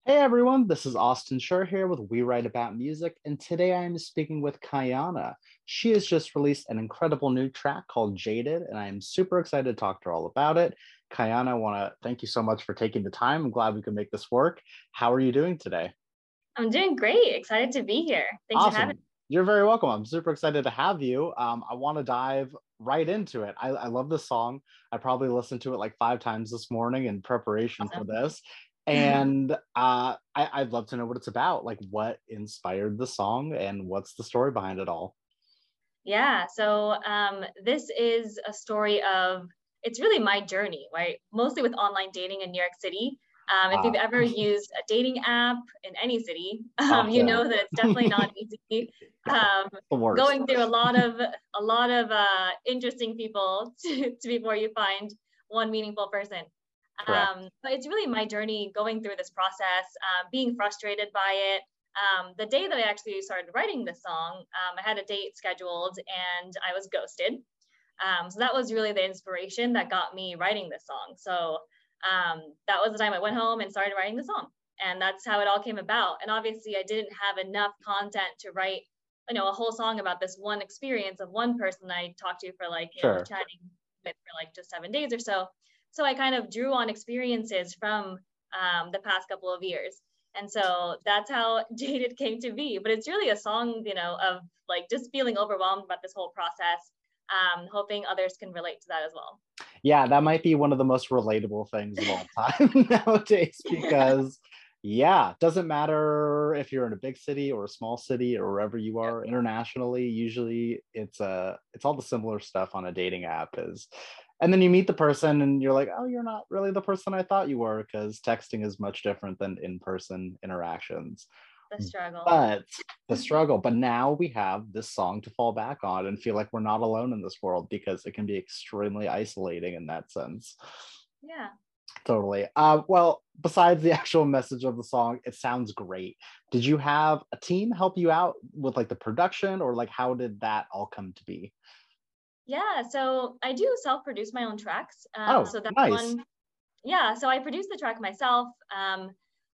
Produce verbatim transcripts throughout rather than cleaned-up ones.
Hey everyone, this is Austin Schur here with We Write About Music, and today I am speaking with Kayana. She has just released an incredible new track called Jaded, and I am super excited to talk to her all about it. Kayana, I want to thank you so much for taking the time. I'm glad we could make this work. How are you doing today? I'm doing great. Excited to be here. Thanks for having Awesome. You're very welcome. I'm super excited to have you. Um, I want to dive right into it. I, I love this song. I probably listened to it like five times this morning in preparation for this. me. And uh, I, I'd love to know what it's about. Like, what inspired the song and what's the story behind it all? Yeah, so um, this is a story of it's really my journey, right? Mostly with online dating in New York City. Um, if you've Uh, ever used a dating app in any city, um, you Often. know that it's definitely not easy. Yeah, Um, the worst. Going through a lot of a lot of uh, interesting people to, to before you find one meaningful person. Correct. Um, but it's really my journey going through this process, um, being frustrated by it. Um, the day that I actually started writing this song, um, I had a date scheduled and I was ghosted. Um, so that was really the inspiration that got me writing this song. So um, that was the time I went home and started writing the song. And that's how it all came about. And obviously, I didn't have enough content to write, you know, a whole song about this one experience of one person I talked to for like, you know, Sure. chatting with for like just seven days or so. So I kind of drew on experiences from um, the past couple of years. And so that's how Jaded came to be. But it's really a song, you know, of like just feeling overwhelmed about this whole process, um, hoping others can relate to that as well. Yeah, that might be one of the most relatable things of all time nowadays because yeah, doesn't matter if you're in a big city or a small city or wherever you Yep. are internationally, usually it's a it's all the similar stuff on a dating app is and then you meet the person and you're like, "Oh, you're not really the person I thought you were," because texting is much different than in-person interactions. The struggle. But the struggle, but now we have this song to fall back on and feel like we're not alone in this world because it can be extremely isolating in that sense. Yeah. Totally. Uh, well, besides the actual message of the song, it sounds great. Did you have a team help you out with like the production, or like how did that all come to be? Yeah. So I do self produce my own tracks. Um, Oh, so that's nice. one. Yeah. So I produced the track myself. Um,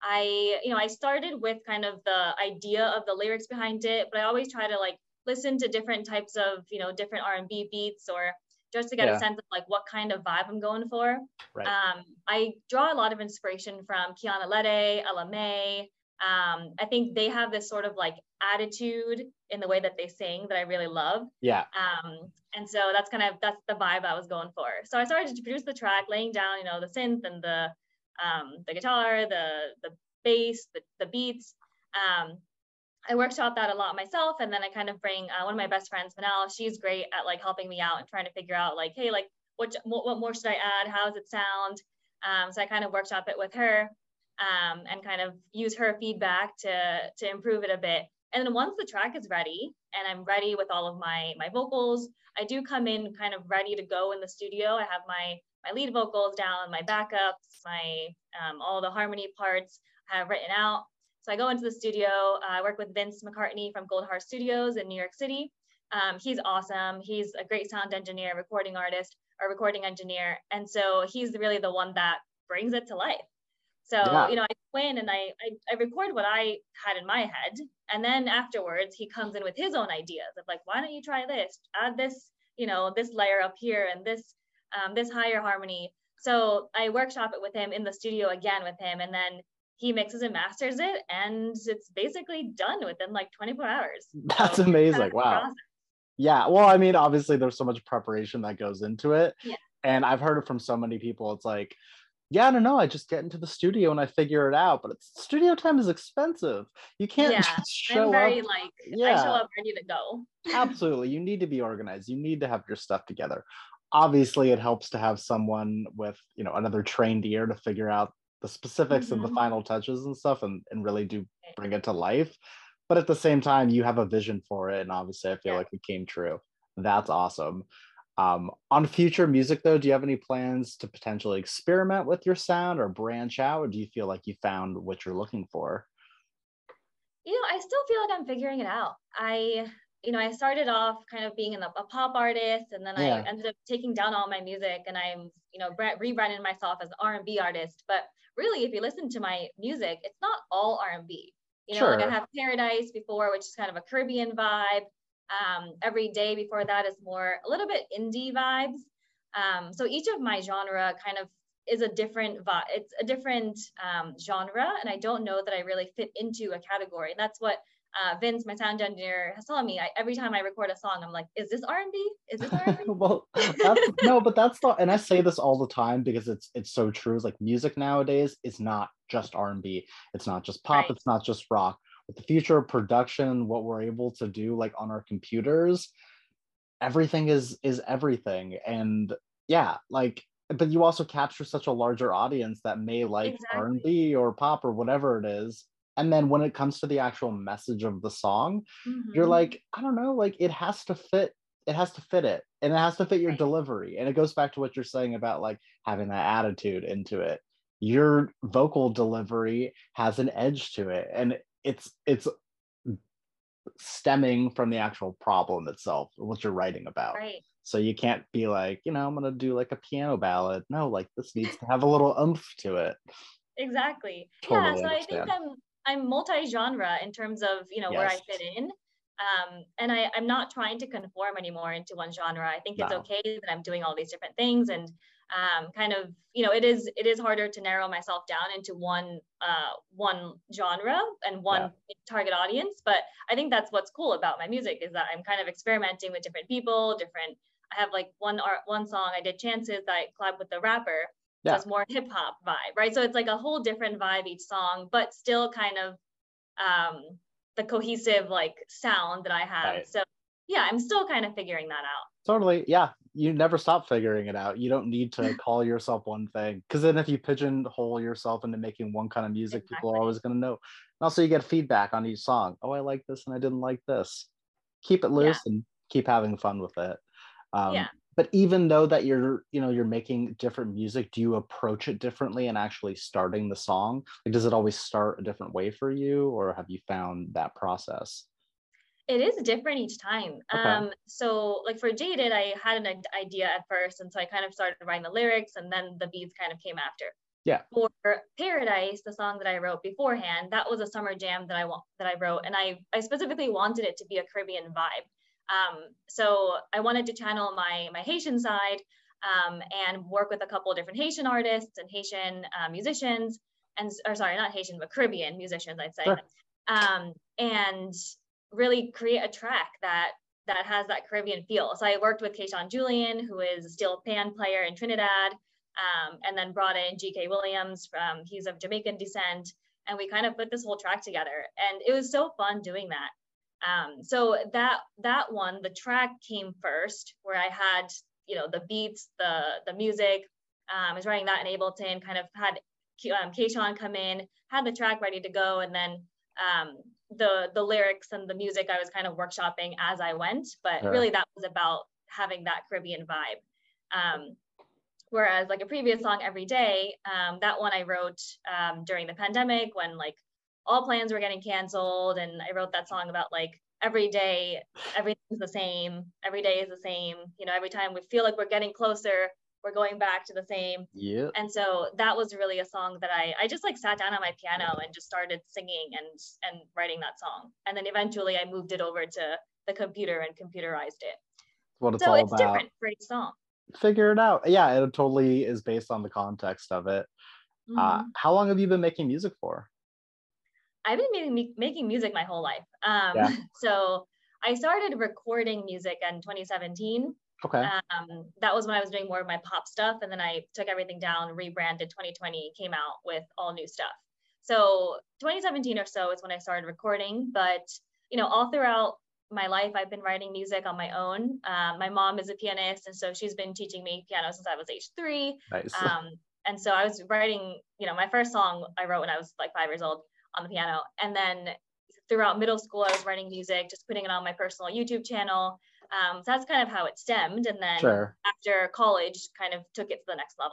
I, you know, I started with kind of the idea of the lyrics behind it, but I always try to like listen to different types of, you know, different R and B beats or just to get a Yeah, sense of like what kind of vibe I'm going for. right. Um, I draw a lot of inspiration from Kiana Lede, Ella May. Um, I think they have this sort of like attitude in the way that they sing that I really love. Yeah, Um, and so that's kind of that's the vibe I was going for. So I started to produce the track, laying down, you know, the synth and the um, the guitar, the the bass, the, the beats. Um, I workshop that a lot myself, and then I kind of bring uh, one of my best friends, Manal. She's great at like helping me out and trying to figure out like, hey, like what what, what more should I add? How does it sound? Um, so I kind of workshop it with her, um, and kind of use her feedback to to improve it a bit. And then once the track is ready, and I'm ready with all of my my vocals, I do come in kind of ready to go in the studio. I have my my lead vocals down, my backups, my um, all the harmony parts I have written out. So I go into the studio. Uh, I work with Vince McCartney from Gold Heart Studios in New York City. Um, he's awesome. He's a great sound engineer, recording artist, or recording engineer, and so he's really the one that brings it to life. So, yeah. you know, I go in and I, I I record what I had in my head, and then afterwards he comes in with his own ideas of like, why don't you try this? Add this, you know, this layer up here and this um, this higher harmony. So I workshop it with him in the studio again with him, and then he mixes and masters it, and it's basically done within like twenty-four hours. That's So pretty fast amazing. Wow. process. Yeah, well, I mean, obviously there's so much preparation that goes into it. Yeah, And I've heard it from so many people. It's like, yeah, I don't know. I just get into the studio and I figure it out. But it's studio time is expensive. You can't yeah. just I'm show up. very like I show Yeah, up ready to go. absolutely. You need to be organized. You need to have your stuff together. Obviously, it helps to have someone with, you know, another trained ear to figure out the specifics and the Mhm. final touches and stuff and, and really do bring it to life. But at the same time, you have a vision for it. And obviously, I feel Yeah. like it came true. That's awesome. Um, on future music, though, do you have any plans to potentially experiment with your sound or branch out, or do you feel like you found what you're looking for? You know, I still feel like I'm figuring it out. I you know, I started off kind of being a, a pop artist, and then I Yeah. ended up taking down all my music, and I'm, you know, rebranding myself as an R and B artist. But really, if you listen to my music, it's not all R and B. You know, like I Sure. have Paradise before, which is kind of a Caribbean vibe. Um, Every Day before that is more a little bit indie vibes. Um, so each of my genre kind of is a different vibe. It's a different um, genre, and I don't know that I really fit into a category. And that's what uh, Vince, my sound engineer, has told me. I, every time I record a song, I'm like, "Is this R and B? Is this R and B?" Well, that's no, but that's not, and I say this all the time because it's it's so true. It's like music nowadays is not just R and B. It's not just pop. Right. It's not just rock. With the future of production, what we're able to do, like on our computers, everything is is everything. And yeah, like, but you also capture such a larger audience that may like R and Exactly. B or pop or whatever it is. And then when it comes to the actual message of the song, you're Mm-hmm. like, I don't know, like it has to fit, it has to fit it, and it has to fit your Right. delivery. And it goes back to what you're saying about like having that attitude into it. Your vocal delivery has an edge to it, and it's it's stemming from the actual problem itself, what you're writing about. Right. So you can't be like, you know, I'm gonna do like a piano ballad. No, like this needs to have a little oomph to it. Exactly. Yeah. Totally So I think understand. I'm I'm multi-genre in terms of, you know, where I Yes. fit in. Um, and I, I'm not trying to conform anymore into one genre. I think it's No. okay that I'm doing all these different things, and um, kind of, you know, it is it is harder to narrow myself down into one uh, one genre and Yeah. one target audience. But I think that's what's cool about my music, is that I'm kind of experimenting with different people, different. I have like one art, one song I did Chances that I collab with the rapper, so Yeah. it's more hip hop vibe, right? So it's like a whole different vibe each song, but still kind of um, the cohesive like sound that I have. Right. So yeah, I'm still kind of figuring that out. Totally. Yeah. You never stop figuring it out. You don't need to call yourself one thing. Because then if you pigeonhole yourself into making one kind of music, people are Exactly. always going to know. And also, you get feedback on each song. Oh, I like this and I didn't like this. Keep it Yeah. loose and keep having fun with it. Yeah. Um, but even though that you're, you know, you're making different music, do you approach it differently and actually starting the song? Like, does it always start a different way for you, or have you found that process? It is different each time. Okay. Um, so like for Jaded, I had an idea at first, and so I kind of started writing the lyrics, and then the beats kind of came after. Yeah. For Paradise, the song that I wrote beforehand, that was a summer jam that I want that I wrote, and I I specifically wanted it to be a Caribbean vibe. Um, so I wanted to channel my my Haitian side, um, and work with a couple of different Haitian artists and Haitian uh, musicians, and or sorry, not Haitian, but Caribbean musicians, I'd say, Sure. um, and really create a track that that has that Caribbean feel. So I worked with Keishawn Julian, who is a steel pan player in Trinidad, um, and then brought in G K Williams from, he's of Jamaican descent, and we kind of put this whole track together, and it was so fun doing that. Um, so that that one, the track came first, where I had, you know, the beats, the the music. Um, I was writing that in Ableton, kind of had um, Keishawn come in, had the track ready to go, and then um, the the lyrics and the music I was kind of workshopping as I went. But Sure. really, that was about having that Caribbean vibe. Um, Whereas like a previous song, Every Day, um, that one I wrote um, during the pandemic, when like all plans were getting canceled. And I wrote that song about like every day, everything's the same. Every day is the same. You know, every time we feel like we're getting closer, we're going back to the same. Yeah. And so that was really a song that I, I just like sat down on my piano and just started singing and, and writing that song. And then eventually I moved it over to the computer and computerized it. What it's So all it's about. different for each song. Figure it out. Yeah, it totally is based on the context of it. Uh, Mm-hmm. how long have you been making music for? I've been making, making music my whole life. Um, Yeah. so I started recording music in twenty seventeen. Okay. Um, that was when I was doing more of my pop stuff. And then I took everything down, rebranded. twenty twenty came out with all new stuff. So twenty seventeen or so is when I started recording. But, you know, all throughout my life, I've been writing music on my own. Um, my mom is a pianist, and so she's been teaching me piano since I was age three. Nice. Um, and so I was writing, you know, my first song I wrote when I was like five years old on the piano. And then throughout middle school, I was writing music, just putting it on my personal YouTube channel. Um, so that's kind of how it stemmed. And then Sure. after college, kind of took it to the next level.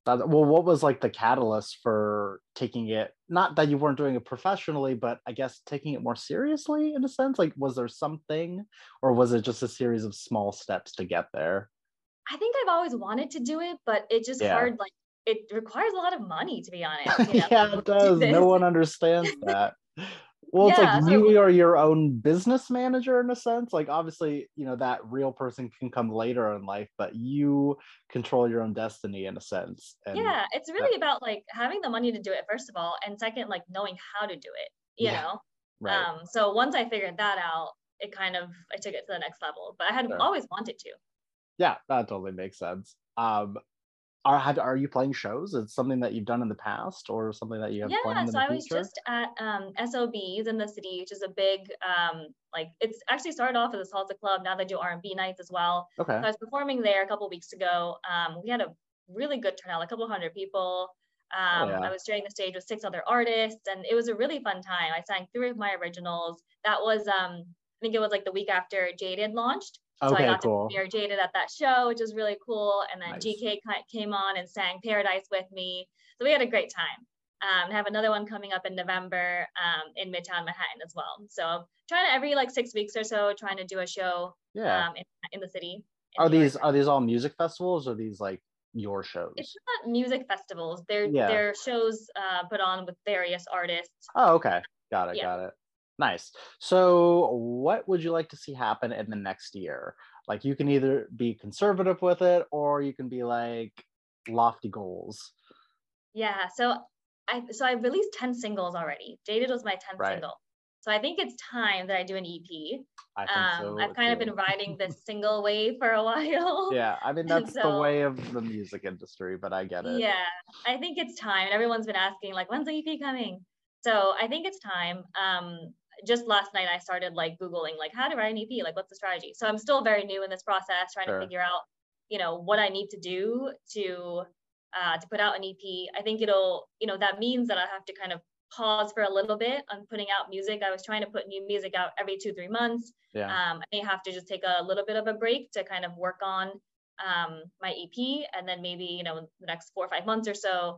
That, well, what was like the catalyst for taking it? Not that you weren't doing it professionally, but I guess taking it more seriously in a sense. Like, was there something, or was it just a series of small steps to get there? I think I've always wanted to do it, but it's just Yeah. hard. Like it requires a lot of money, to be honest, you know, Yeah, it to do does. No this. one understands that. Well, it's like Yeah. So you are your own business manager in a sense. Like, obviously, you know, that real person can come later in life, but you control your own destiny in a sense. And yeah, it's that, really about like having the money to do it, first of all, and second, like knowing how to do it, you yeah, know. right. Um, so once I figured that out, it kind of I took it to the next level. But I had Sure. always wanted to. Yeah, that totally makes sense. Um, are have, are you playing shows? It's something that you've done in the past, or something that you have Yeah, planned in so the I was future? just at um, S O Bs in the city, which is a big um, like it's actually started off as a salsa club. Now they do R and B nights as well. Okay. So I was performing there a couple weeks ago. Um, we had a really good turnout, a couple hundred people. Oh Um, I yeah. was sharing the stage with six other artists, and it was a really fun time. I sang three of my originals. That was um, I think it was like the week after Jaded launched. So I Okay. got to Cool. premiere Jaded at that show, which was really cool. And then Nice. G K came on and sang Paradise with me. So we had a great time. Um, I have another one coming up in November um, in Midtown Manhattan as well. So trying to every like six weeks or so, trying to do a show Yeah. um, in, in the city in Are New York. these are these all music festivals, or are these like your It's shows? not music festivals. They're Yeah. they're shows uh, put on with various artists. Oh, okay. Got it. Yeah. Got it. Nice. So, what would you like to see happen in the next year? Like, you can either be conservative with it, or you can be like lofty goals. Yeah. So I so I released ten singles already. Jaded was my tenth Right. single. So I think it's time that I do an E P. I think Um, so I've kind of too. been riding this single wave for a while. Yeah. I mean, And that's the so way of the music industry, but I get it. yeah, I think it's time. And everyone's been asking, like, when's the E P coming? So I think it's time. Um, just last night I started like Googling like how to write an E P, like what's the strategy? So I'm still very new in this process, trying to Sure. figure out, you know, what I need to do to uh to put out an E P. I think it'll, you know, that means that I have to kind of pause for a little bit on putting out music. I was trying to put new music out every two, three months. Yeah. Um, I may have to just take a little bit of a break to kind of work on um, my E P, and then maybe, you know, the next four or five months or so,